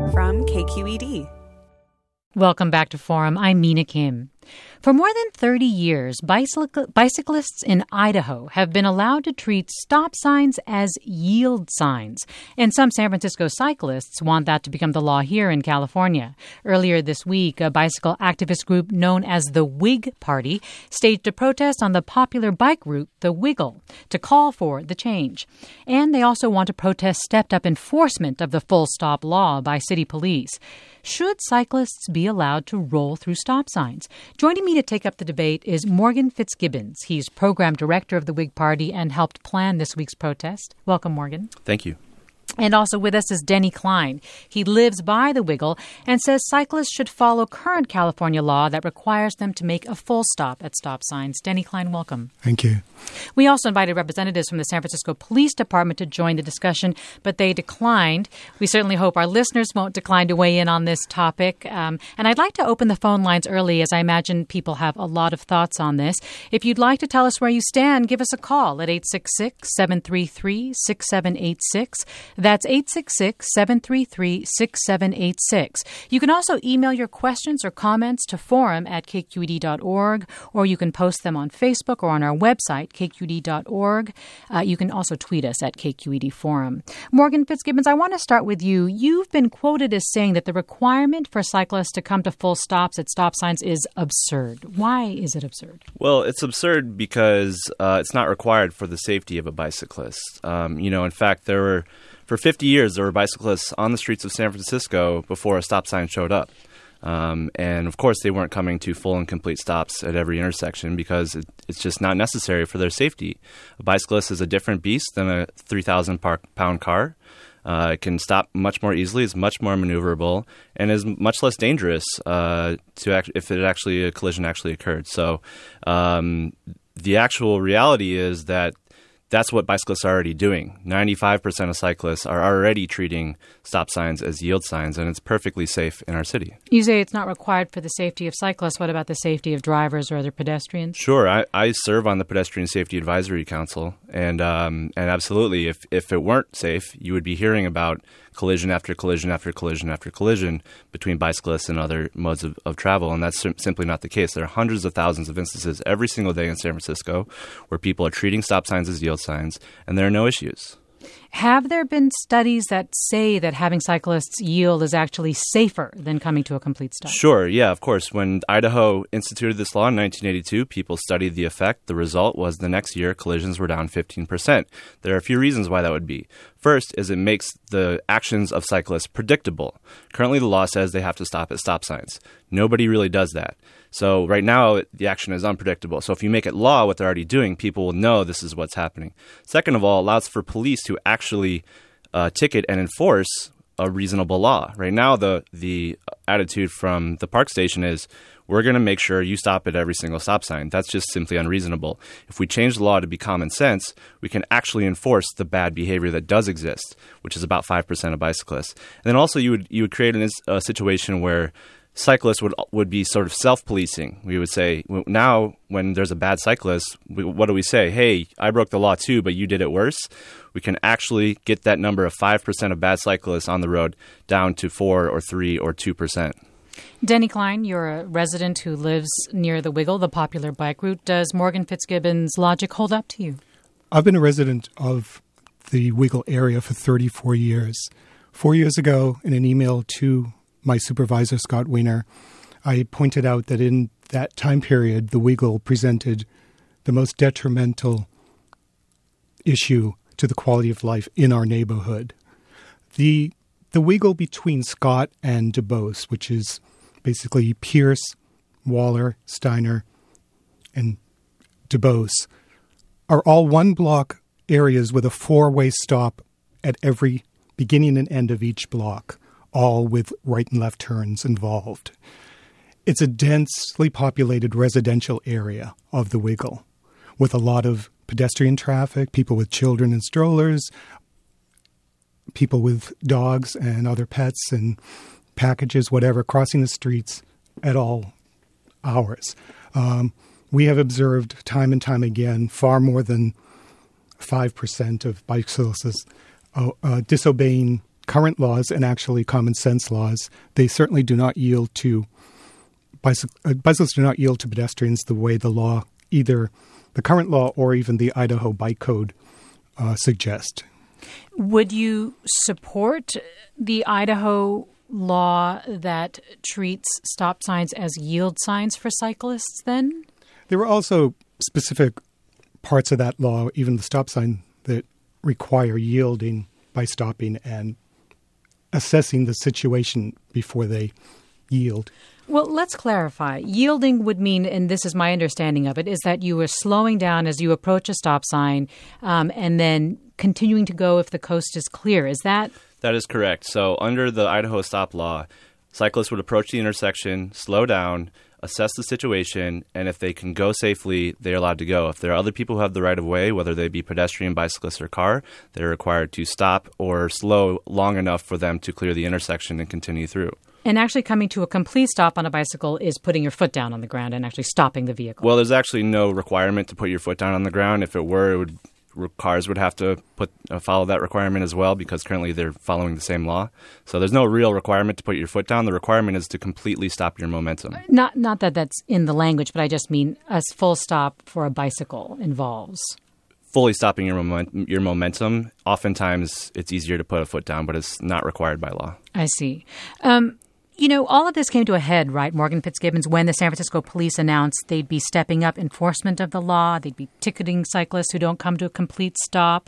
from KQED. Welcome back to Forum. I'm Mina Kim. For more than 30 years, bicyclists in Idaho have been allowed to treat stop signs as yield signs. And some San Francisco cyclists want that to become the law here in California. Earlier this week, a bicycle activist group known as the Whig Party staged a protest on the popular bike route, the Wiggle, to call for the change. And they also want to protest stepped-up enforcement of the full stop law by city police. Should cyclists be allowed to roll through stop signs? Joining me to take up the debate is Morgan Fitzgibbons. He's program director of the Whig Party and helped plan this week's protest. Welcome, Morgan. Thank you. And also with us is Denny Klein. He lives by the Wiggle and says cyclists should follow current California law that requires them to make a full stop at stop signs. Denny Klein, welcome. Thank you. We also invited representatives from the San Francisco Police Department to join the discussion, but they declined. We certainly hope our listeners won't decline to weigh in on this topic. And I'd like to open the phone lines early, as I imagine people have a lot of thoughts on this. If you'd like to tell us where you stand, give us a call at 866-733-6786. That's 866-733-6786. You can also email your questions or comments to forum@kqed.org, or you can post them on Facebook or on our website, kqed.org. You can also tweet us at KQED Forum. Morgan Fitzgibbons, I want to start with you. You've been quoted as saying that the requirement for cyclists to come to full stops at stop signs is absurd. Why is it absurd? Well, it's absurd because it's not required for the safety of a bicyclist. In fact, for 50 years, there were bicyclists on the streets of San Francisco before a stop sign showed up. And, of course, they weren't coming to full and complete stops at every intersection because it's just not necessary for their safety. A bicyclist is a different beast than a 3,000-pound car. It can stop much more easily, is much more maneuverable, and is much less dangerous if a collision actually occurred. So the actual reality is that that's what bicyclists are already doing. 95% of cyclists are already treating stop signs as yield signs, and it's perfectly safe in our city. You say it's not required for the safety of cyclists. What about the safety of drivers or other pedestrians? Sure. I serve on the Pedestrian Safety Advisory Council, and absolutely, if it weren't safe, you would be hearing about collision after collision after collision after collision between bicyclists and other modes of travel, and that's simply not the case. There are hundreds of thousands of instances every single day in San Francisco where people are treating stop signs as yield signs, and there are no issues. Have there been studies that say that having cyclists yield is actually safer than coming to a complete stop? Sure, yeah, of course. When Idaho instituted this law in 1982, people studied the effect. The result was the next year, collisions were down 15%. There are a few reasons why that would be. First is it makes the actions of cyclists predictable. Currently, the law says they have to stop at stop signs. Nobody really does that. So right now, the action is unpredictable. So if you make it law what they're already doing, people will know this is what's happening. Second of all, it allows for police to actually ticket and enforce a reasonable law. Right now, the attitude from the park station is, we're going to make sure you stop at every single stop sign. That's just simply unreasonable. If we change the law to be common sense, we can actually enforce the bad behavior that does exist, which is about 5% of bicyclists. And then also you would create a situation where cyclists would be sort of self-policing. We would say, now when there's a bad cyclist, what do we say? Hey, I broke the law too, but you did it worse. We can actually get that number of 5% of bad cyclists on the road down to 4 or 3 or 2%. Denny Klein, you're a resident who lives near the Wiggle, the popular bike route. Does Morgan Fitzgibbons' logic hold up to you? I've been a resident of the Wiggle area for 34 years. 4 years ago, in an email to my supervisor, Scott Wiener, I pointed out that in that time period, the Wiggle presented the most detrimental issue to the quality of life in our neighborhood. The Wiggle between Scott and DuBose, which is basically Pierce, Waller, Steiner, and DuBose, are all one-block areas with a four-way stop at every beginning and end of each block, all with right and left turns involved. It's a densely populated residential area of the Wiggle with a lot of pedestrian traffic, people with children and strollers, people with dogs and other pets and packages, whatever, crossing the streets at all hours. We have observed time and time again far more than 5% of bicyclists disobeying current laws and actually common sense laws, they certainly do not yield to bicycles do not yield to pedestrians the way the law, either the current law or even the Idaho Bike Code, suggest. Would you support the Idaho law that treats stop signs as yield signs for cyclists then? There were also specific parts of that law, even the stop sign, that require yielding by stopping and assessing the situation before they yield. Well, let's clarify. Yielding would mean, and this is my understanding of it, is that you are slowing down as you approach a stop sign and then continuing to go if the coast is clear. Is that? That is correct. So under the Idaho stop law, cyclists would approach the intersection, slow down, assess the situation, and if they can go safely, they're allowed to go. If there are other people who have the right of way, whether they be pedestrian, bicyclist, or car, they're required to stop or slow long enough for them to clear the intersection and continue through. And actually coming to a complete stop on a bicycle is putting your foot down on the ground and actually stopping the vehicle. Well, there's actually no requirement to put your foot down on the ground. If it were, cars would have to follow that requirement as well, because currently they're following the same law. So there's no real requirement to put your foot down. The requirement is to completely stop your momentum. Not that that's in the language, but I just mean a full stop for a bicycle involves fully stopping your momentum. Oftentimes it's easier to put a foot down, but it's not required by law. I see. All of this came to a head, right, Morgan Fitzgibbons, when the San Francisco police announced they'd be stepping up enforcement of the law. They'd be ticketing cyclists who don't come to a complete stop.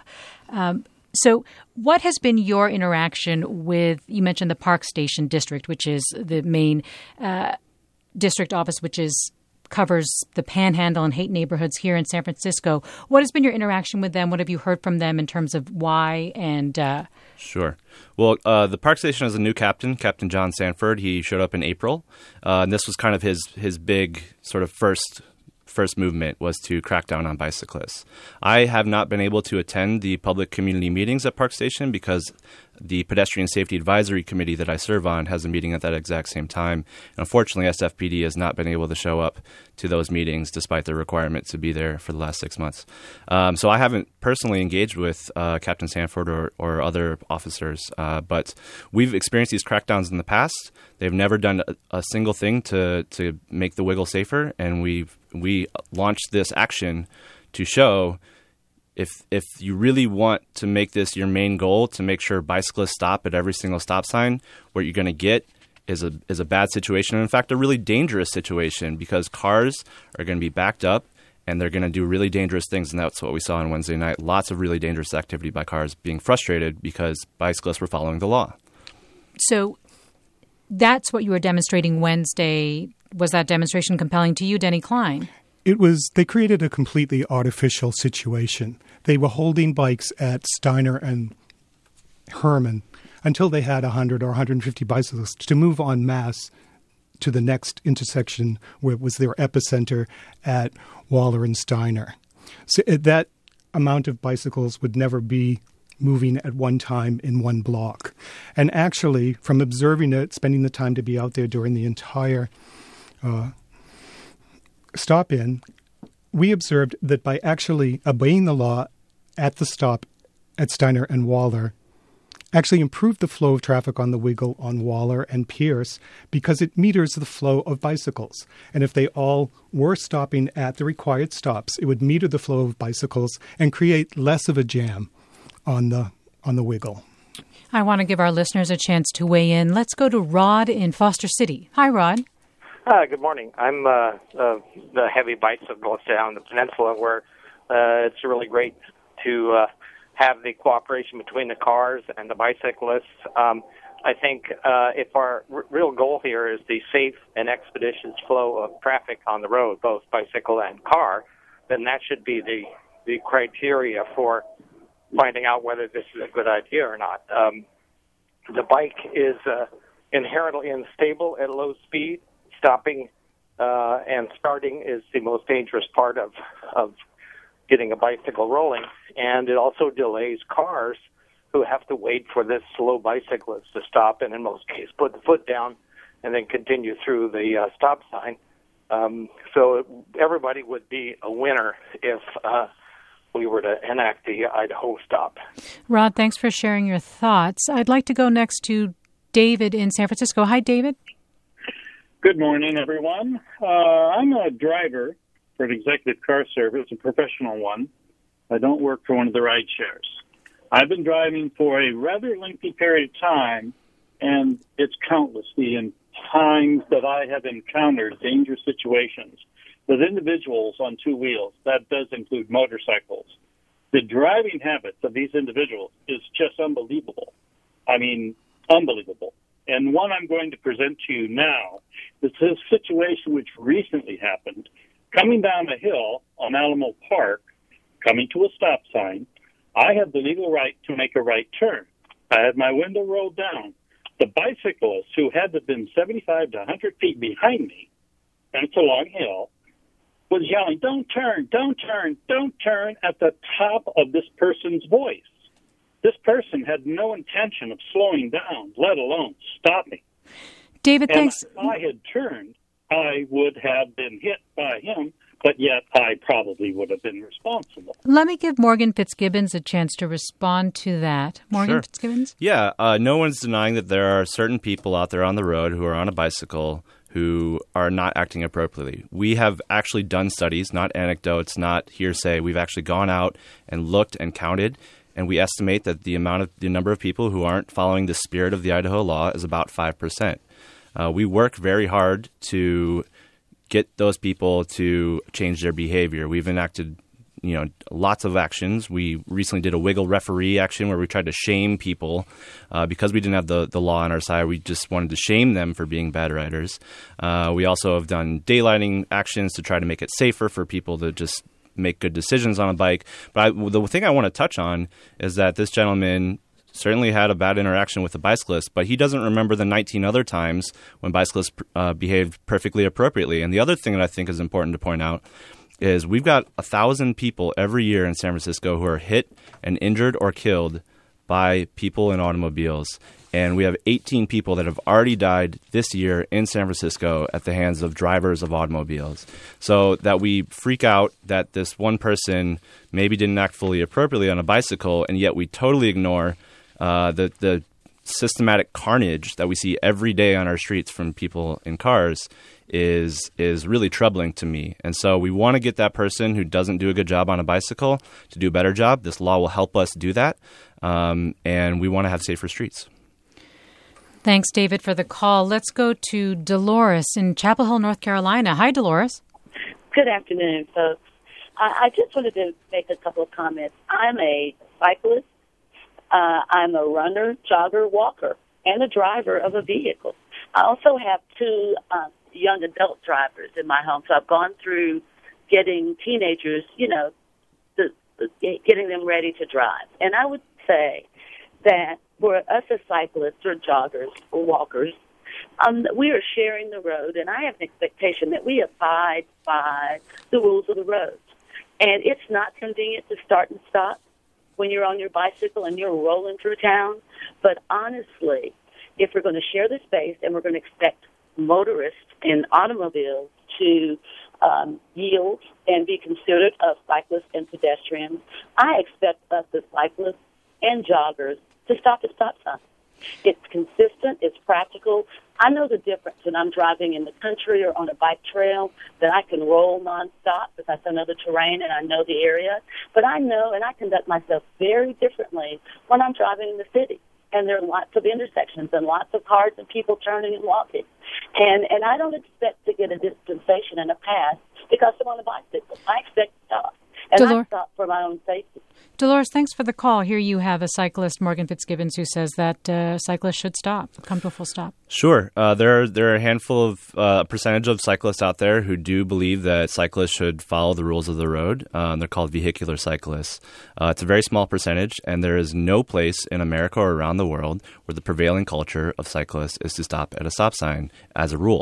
So what has been your interaction with, you mentioned the Park Station District, which is the main district office, which covers the Panhandle and hate neighborhoods here in San Francisco. What has been your interaction with them? What have you heard from them in terms of why and... Sure. Well, the Park Station has a new captain, Captain John Sanford. He showed up in April, and this was kind of his big sort of first movement was to crack down on bicyclists. I have not been able to attend the public community meetings at Park Station because the Pedestrian Safety Advisory Committee that I serve on has a meeting at that exact same time. And unfortunately, SFPD has not been able to show up to those meetings despite their requirement to be there for the last 6 months. So I haven't personally engaged with Captain Sanford or other officers, but we've experienced these crackdowns in the past. They've never done a single thing to make the wiggle safer, and we launched this action to show if you really want to make this your main goal, to make sure bicyclists stop at every single stop sign, what you're going to get is a bad situation. And in fact, a really dangerous situation, because cars are going to be backed up and they're going to do really dangerous things. And that's what we saw on Wednesday night. Lots of really dangerous activity by cars being frustrated because bicyclists were following the law. So that's what you were demonstrating Wednesday. Was that demonstration compelling to you, Denny Klein? It was. They created a completely artificial situation. They were holding bikes at Steiner and Herman until they had 100 or 150 bicyclists to move en masse to the next intersection where it was their epicenter at Waller and Steiner. So that amount of bicycles would never be moving at one time in one block. And actually, from observing it, spending the time to be out there during the entire stop-in, we observed that by actually obeying the law at the stop at Steiner and Waller, actually improved the flow of traffic on the Wiggle on Waller and Pierce, because it meters the flow of bicycles. And if they all were stopping at the required stops, it would meter the flow of bicycles and create less of a jam on the Wiggle. I want to give our listeners a chance to weigh in. Let's go to Rod in Foster City. Hi, Rod. Good morning. I'm the heavy bicyclist down the peninsula, where it's really great to have the cooperation between the cars and the bicyclists. I think if our real goal here is the safe and expeditious flow of traffic on the road, both bicycle and car, then that should be the criteria for finding out whether this is a good idea or not. The bike is inherently unstable at low speed. Stopping and starting is the most dangerous part of getting a bicycle rolling, and it also delays cars who have to wait for this slow bicyclist to stop and in most cases put the foot down and then continue through the stop sign. So everybody would be a winner if we were to enact the Idaho stop. Rod, thanks for sharing your thoughts. I'd like to go next to David in San Francisco. Hi, David. Good morning, everyone. I'm a driver for an executive car service, a professional one. I don't work for one of the ride shares. I've been driving for a rather lengthy period of time, and it's countless the times that I have encountered dangerous situations with individuals on two wheels. That does include motorcycles. The driving habits of these individuals is just unbelievable. I mean, unbelievable. And one I'm going to present to you now is a situation which recently happened. Coming down a hill on Alamo Park, coming to a stop sign, I had the legal right to make a right turn. I had my window rolled down. The bicyclist, who had to have been 75 to 100 feet behind me, and it's a long hill, was yelling, "Don't turn, don't turn, don't turn," at the top of this person's voice. This person had no intention of slowing down, let alone stopping. David, thanks. If I had turned, I would have been hit by him, but yet I probably would have been responsible. Let me give Morgan Fitzgibbons a chance to respond to that. Morgan Sure. Fitzgibbons? Yeah, no one's denying that there are certain people out there on the road who are on a bicycle who are not acting appropriately. We have actually done studies, not anecdotes, not hearsay. We've actually gone out and looked and counted, and we estimate that the number of people who aren't following the spirit of the Idaho law is about 5%. We work very hard to get those people to change their behavior. We've enacted, lots of actions. We recently did a wiggle referee action where we tried to shame people because we didn't have the law on our side. We just wanted to shame them for being bad riders. We also have done daylighting actions to try to make it safer for people to just make good decisions on a bike. But the thing I want to touch on is that this gentleman certainly had a bad interaction with a bicyclist, but he doesn't remember the 19 other times when bicyclists behaved perfectly appropriately. And the other thing that I think is important to point out is we've got 1,000 people every year in San Francisco who are hit and injured or killed by people in automobiles. And we have 18 people that have already died this year in San Francisco at the hands of drivers of automobiles. So that we freak out that this one person maybe didn't act fully appropriately on a bicycle, and yet we totally ignore the systematic carnage that we see every day on our streets from people in cars is really troubling to me. And so we want to get that person who doesn't do a good job on a bicycle to do a better job. This law will help us do that. And we want to have safer streets. Thanks, David, for the call. Let's go to Dolores in Chapel Hill, North Carolina. Hi, Dolores. Good afternoon, folks. I just wanted to make a couple of comments. I'm a cyclist. I'm a runner, jogger, walker, and a driver of a vehicle. I also have two young adult drivers in my home, so I've gone through getting teenagers, getting them ready to drive. And I would say that for us as cyclists or joggers or walkers, we are sharing the road, and I have an expectation that we abide by the rules of the road. And it's not convenient to start and stop when you're on your bicycle and you're rolling through town. But honestly, if we're going to share the space and we're going to expect motorists and automobiles to yield and be considerate of cyclists and pedestrians, I expect us as cyclists and joggers to stop at stop signs. It's consistent. It's practical. I know the difference when I'm driving in the country or on a bike trail that I can roll nonstop because I know the terrain and I know the area. But I know and I conduct myself very differently when I'm driving in the city. And there are lots of intersections and lots of cars and people turning and walking. And I don't expect to get a dispensation and a pass because I'm on a bicycle. I expect to stop. And I stop for my own safety. Dolores, thanks for the call. Here you have a cyclist, Morgan Fitzgibbons, who says that cyclists should stop, come to a full stop. Sure. There are a handful of percentage of cyclists out there who do believe that cyclists should follow the rules of the road. They're called vehicular cyclists. It's a very small percentage, and there is no place in America or around the world where the prevailing culture of cyclists is to stop at a stop sign as a rule.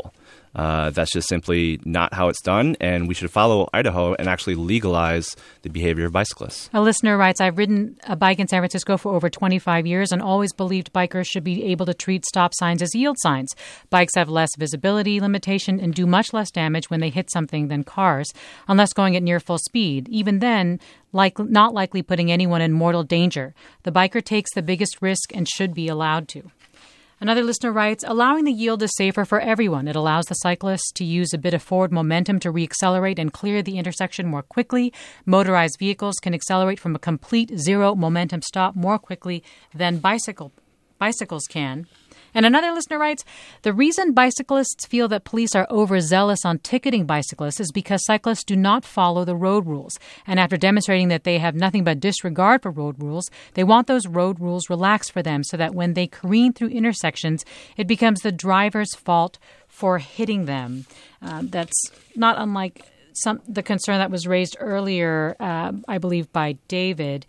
That's just simply not how it's done, and we should follow Idaho and actually legalize the behavior of bicyclists. A listener writes, I've ridden a bike in San Francisco for over 25 years and always believed bikers should be able to treat stop signs as yield signs. Bikes have less visibility limitation and do much less damage when they hit something than cars, unless going at near full speed. Even then, not likely putting anyone in mortal danger. The biker takes the biggest risk and should be allowed to. Another listener writes, allowing the yield is safer for everyone. It allows the cyclist to use a bit of forward momentum to reaccelerate and clear the intersection more quickly. Motorized vehicles can accelerate from a complete zero momentum stop more quickly than bicycles can. And another listener writes, the reason bicyclists feel that police are overzealous on ticketing bicyclists is because cyclists do not follow the road rules. And after demonstrating that they have nothing but disregard for road rules, they want those road rules relaxed for them so that when they careen through intersections, it becomes the driver's fault for hitting them. That's not unlike the concern that was raised earlier, I believe, by David.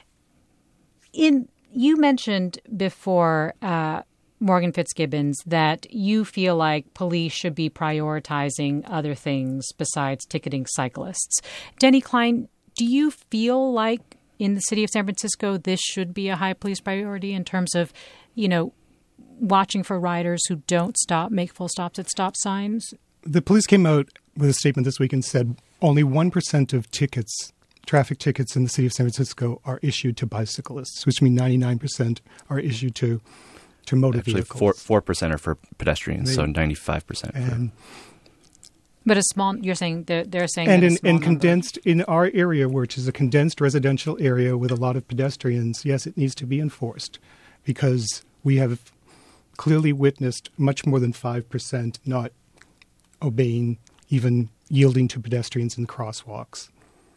You mentioned before, Morgan Fitzgibbons, that you feel like police should be prioritizing other things besides ticketing cyclists. Denny Klein, do you feel like in the city of San Francisco this should be a high police priority in terms of, watching for riders who don't make full stops at stop signs? The police came out with a statement this week and said only 1% of traffic tickets in the city of San Francisco are issued to bicyclists, which means 99% are issued to motor vehicles. 4% are for pedestrians, so 95%. But you're saying they're saying, and condensed in our area, which is a condensed residential area with a lot of pedestrians, yes, it needs to be enforced because we have clearly witnessed much more than 5% not obeying, even yielding to pedestrians in crosswalks.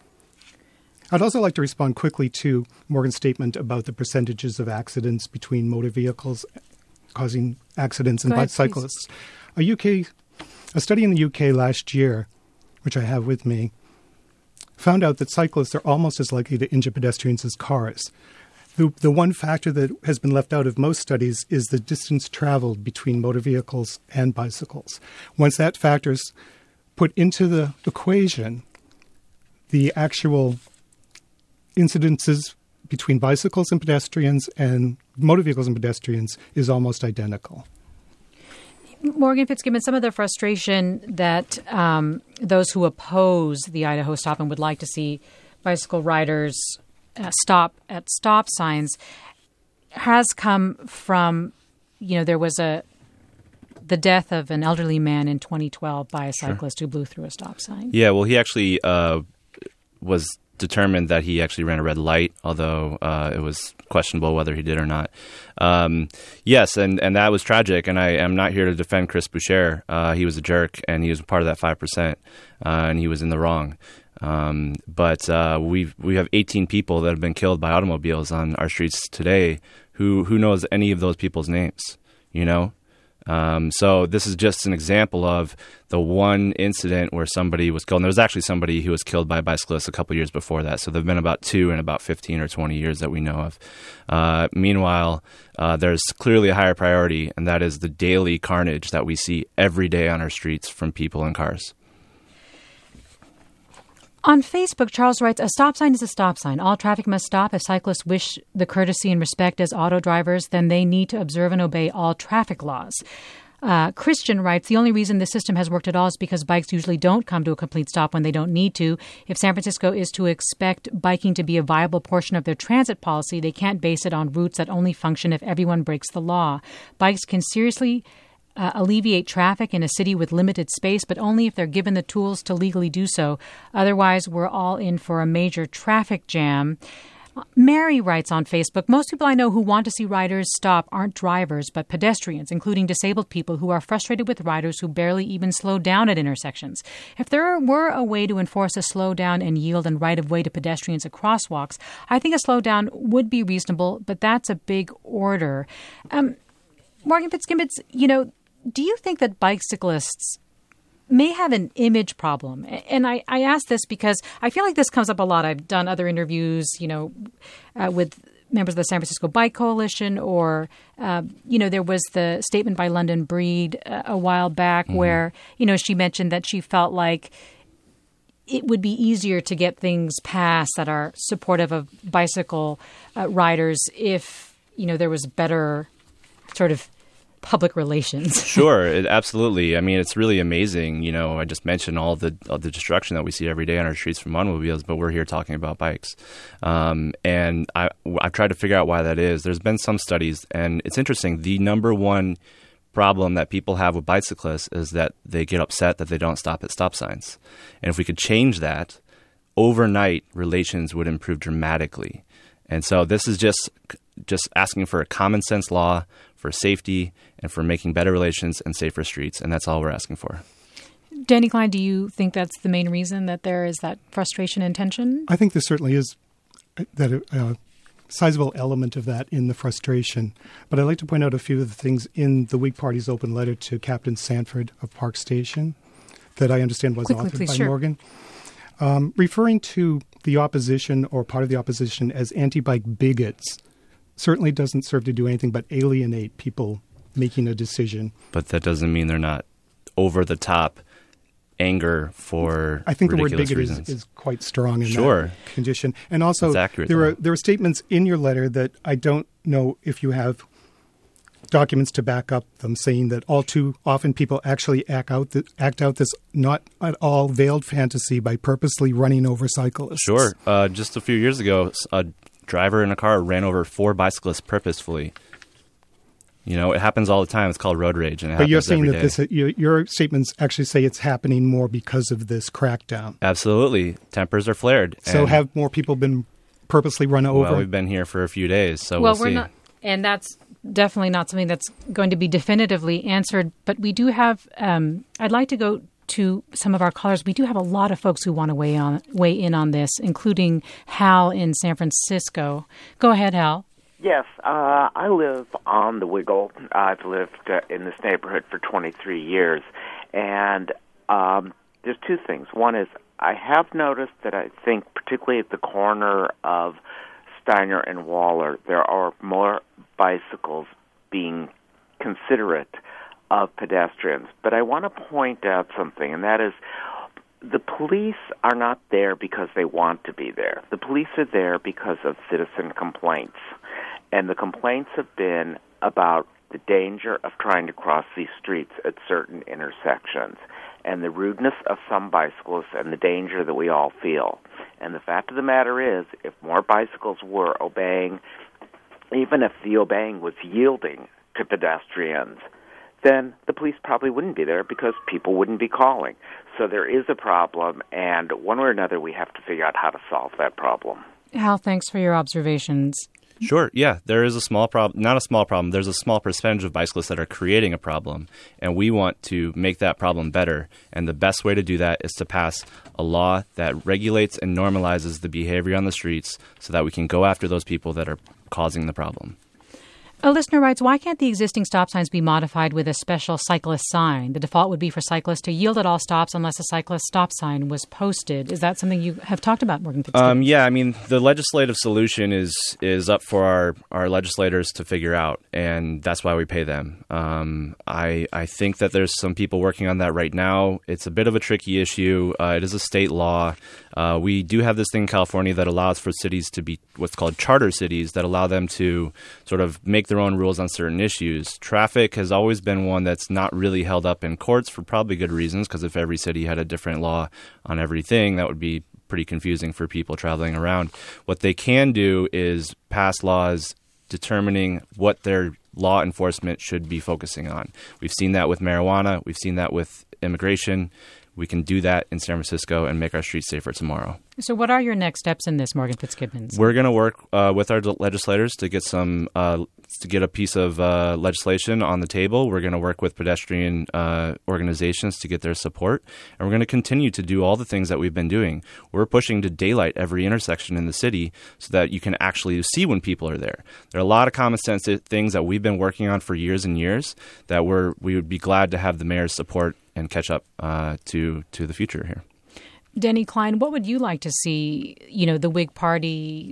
I'd also like to respond quickly to Morgan's statement about the percentages of accidents between motor vehicles causing accidents and bicyclists. A study in the UK last year, which I have with me, found out that cyclists are almost as likely to injure pedestrians as cars. The one factor that has been left out of most studies is the distance traveled between motor vehicles and bicycles. Once that factor is put into the equation, the actual incidences between bicycles and pedestrians and motor vehicles and pedestrians is almost identical. Morgan Fitzgibbon, some of the frustration that those who oppose the Idaho stop and would like to see bicycle riders stop at stop signs has come from, there was the death of an elderly man in 2012 by a cyclist who blew through a stop sign. Yeah, well, he actually was determined that he actually ran a red light, although it was questionable whether he did or not. Yes, and that was tragic, and I am not here to defend Chris Boucher. He was a jerk, and he was part of that 5%, and he was in the wrong. But we have 18 people that have been killed by automobiles on our streets today. Who knows any of those people's names, So this is just an example of the one incident where somebody was killed. And there was actually somebody who was killed by a bicyclist a couple years before that. So there have been about 2 in about 15 or 20 years that we know of. Meanwhile, there's clearly a higher priority, and that is the daily carnage that we see every day on our streets from people and cars. On Facebook, Charles writes, a stop sign is a stop sign. All traffic must stop. If cyclists wish the courtesy and respect as auto drivers, then they need to observe and obey all traffic laws. Christian writes, the only reason this system has worked at all is because bikes usually don't come to a complete stop when they don't need to. If San Francisco is to expect biking to be a viable portion of their transit policy, they can't base it on routes that only function if everyone breaks the law. Bikes can seriously alleviate traffic in a city with limited space, but only if they're given the tools to legally do so. Otherwise, we're all in for a major traffic jam. Mary writes on Facebook, most people I know who want to see riders stop aren't drivers, but pedestrians, including disabled people who are frustrated with riders who barely even slow down at intersections. If there were a way to enforce a slow down and yield and right of way to pedestrians at crosswalks, I think a slowdown would be reasonable, but that's a big order. Morgan Fitzgibbons, do you think that bicyclists may have an image problem? And I ask this because I feel like this comes up a lot. I've done other interviews, with members of the San Francisco Bike Coalition, or, there was the statement by London Breed a while back where, she mentioned that she felt like it would be easier to get things passed that are supportive of bicycle riders if, there was better sort of public relations. Sure, absolutely. I mean, it's really amazing. I just mentioned all the destruction that we see every day on our streets from automobiles, but we're here talking about bikes. And I've tried to figure out why that is. There's been some studies, and it's interesting. The number one problem that people have with bicyclists is that they get upset that they don't stop at stop signs. And if we could change that, overnight relations would improve dramatically. And so this is just asking for a common sense law for safety and for making better relations and safer streets. And that's all we're asking for. Danny Klein, do you think that's the main reason that there is that frustration and tension? I think there certainly is that sizable element of that in the frustration. But I'd like to point out a few of the things in the Whig Party's open letter to Captain Sanford of Park Station that I understand was authored by Morgan. Referring to the opposition or part of the opposition as anti-bike bigots certainly doesn't serve to do anything but alienate people making a decision. But that doesn't mean they're not over-the-top anger for I think the word ridiculous bigot reasons. is quite strong in that condition. And also, accurate, there are statements in your letter that I don't know if you have documents to back up them, saying that all too often people actually act out this not at all veiled fantasy by purposely running over cyclists. Sure. Just a few years ago, a driver in a car ran over 4 bicyclists purposefully. It happens all the time. It's called road rage, and it but you're happens saying every that day. Your statements actually say it's happening more because of this crackdown. Absolutely. Tempers are flared. So have more people been purposely run over? Well, we've been here for a few days, so we'll see. We're not, and that's definitely not something that's going to be definitively answered. But we do have, I'd like to go to some of our callers. We do have a lot of folks who want to weigh in on this, including Hal in San Francisco. Go ahead, Hal. Yes, I live on the Wiggle. I've lived in this neighborhood for 23 years, and there's 2 things. One is I have noticed that I think particularly at the corner of Steiner and Waller, there are more bicycles being considerate of pedestrians. But I want to point out something, and that is the police are not there because they want to be there. The police are there because of citizen complaints. And the complaints have been about the danger of trying to cross these streets at certain intersections and the rudeness of some bicyclists and the danger that we all feel. And the fact of the matter is, if more bicycles were obeying, even if the obeying was yielding to pedestrians, then the police probably wouldn't be there because people wouldn't be calling. So there is a problem, and one way or another we have to figure out how to solve that problem. Hal, thanks for your observations. Sure, yeah. There is a small problem, not a small problem. There's a small percentage of bicyclists that are creating a problem, and we want to make that problem better. And the best way to do that is to pass a law that regulates and normalizes the behavior on the streets so that we can go after those people that are causing the problem. A listener writes, why can't the existing stop signs be modified with a special cyclist sign? The default would be for cyclists to yield at all stops unless a cyclist stop sign was posted. Is that something you have talked about, Morgan Fitzgibbon? Yeah, I mean, the legislative solution is up for our legislators to figure out, and that's why we pay them. I think that there's some people working on that right now. It's a bit of a tricky issue. It is a state law. We do have this thing in California that allows for cities to be what's called charter cities that allow them to sort of make their own rules on certain issues. Traffic has always been one that's not really held up in courts for probably good reasons, because if every city had a different law on everything, that would be pretty confusing for people traveling around. What they can do is pass laws determining what their law enforcement should be focusing on. We've seen that with marijuana. We've seen that with immigration. We can do that in San Francisco and make our streets safer tomorrow. So what are your next steps in this, Morgan Fitzgibbon? We're going to work with our legislators to get to get a piece of legislation on the table. We're going to work with pedestrian organizations to get their support. And we're going to continue to do all the things that we've been doing. We're pushing to daylight every intersection in the city so that you can actually see when people are there. There are a lot of common sense things that we've been working on for years and years that we would be glad to have the mayor's support and catch up to the future here. Denny Klein, what would you like to see, the Whig Party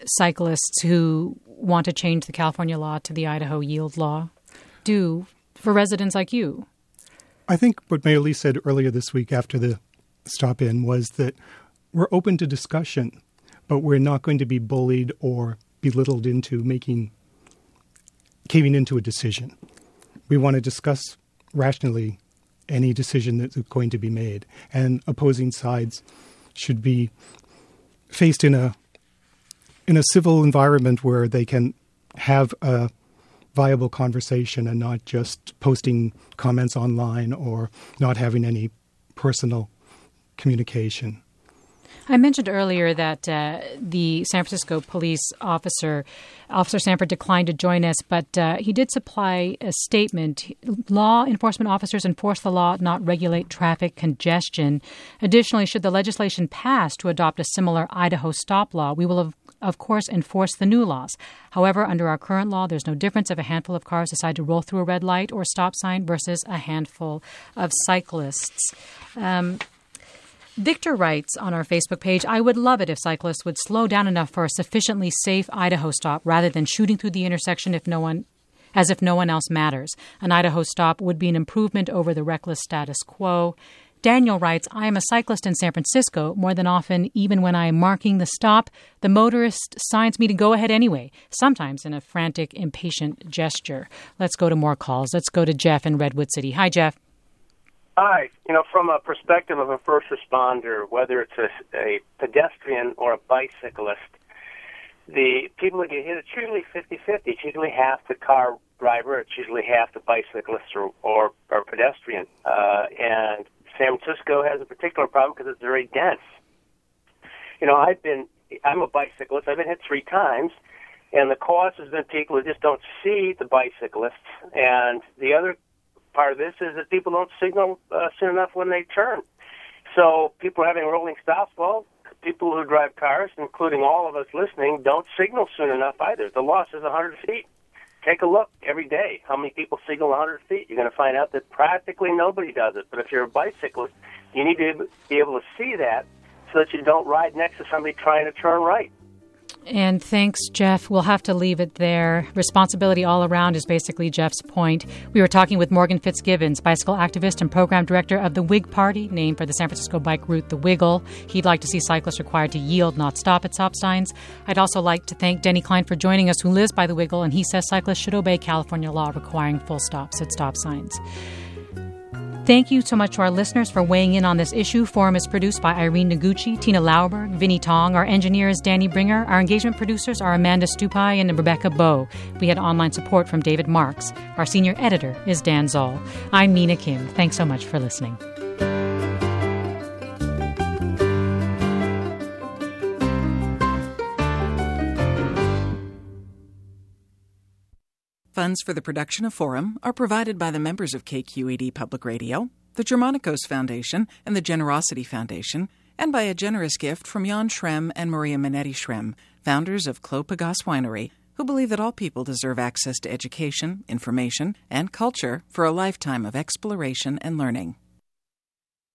cyclists who want to change the California law to the Idaho yield law do for residents like you? I think what Mayor Lee said earlier this week after the stop-in was that we're open to discussion, but we're not going to be bullied or belittled into caving into a decision. We want to discuss rationally any decision that's going to be made, and opposing sides should be faced in a civil environment where they can have a viable conversation and not just posting comments online or not having any personal communication. I mentioned earlier that the San Francisco police officer, Officer Sanford, declined to join us, but he did supply a statement. Law enforcement officers enforce the law, not regulate traffic congestion. Additionally, should the legislation pass to adopt a similar Idaho stop law, we will, of course, enforce the new laws. However, under our current law, there's no difference if a handful of cars decide to roll through a red light or stop sign versus a handful of cyclists. Victor writes on our Facebook page, I would love it if cyclists would slow down enough for a sufficiently safe Idaho stop rather than shooting through the intersection as if no one else matters. An Idaho stop would be an improvement over the reckless status quo. Daniel writes, I am a cyclist in San Francisco. More than often, even when I am marking the stop, the motorist signs me to go ahead anyway, sometimes in a frantic, impatient gesture. Let's go to more calls. Let's go to Jeff in Redwood City. Hi, Jeff. Hi. From a perspective of a first responder, whether it's a pedestrian or a bicyclist, the people that get hit, it's usually 50-50. It's usually half the car driver. It's usually half the bicyclist or pedestrian. And San Francisco has a particular problem because it's very dense. I'm a bicyclist. I've been hit 3 times. And the cause has been people who just don't see the bicyclists. And the other part of this is that people don't signal soon enough when they turn. So people are having rolling stops. Well, people who drive cars, including all of us listening, don't signal soon enough either. The law says 100 feet. Take a look every day. How many people signal 100 feet? You're going to find out that practically nobody does it. But if you're a bicyclist, you need to be able to see that so that you don't ride next to somebody trying to turn right. And thanks, Jeff. We'll have to leave it there. Responsibility all around is basically Jeff's point. We were talking with Morgan Fitzgibbons, bicycle activist and program director of the WIG Party, named for the San Francisco bike route, the Wiggle. He'd like to see cyclists required to yield, not stop at stop signs. I'd also like to thank Denny Klein for joining us, who lives by the Wiggle, and he says cyclists should obey California law requiring full stops at stop signs. Thank you so much to our listeners for weighing in on this issue. Forum is produced by Irene Noguchi, Tina Lauerberg, Vinnie Tong. Our engineer is Danny Bringer. Our engagement producers are Amanda Stupai and Rebecca Bowe. We had online support from David Marks. Our senior editor is Dan Zoll. I'm Mina Kim. Thanks so much for listening. Funds for the production of Forum are provided by the members of KQED Public Radio, the Germanicos Foundation, and the Generosity Foundation, and by a generous gift from Jan Schrem and Maria Minetti Schrem, founders of Clos Pegase Winery, who believe that all people deserve access to education, information, and culture for a lifetime of exploration and learning.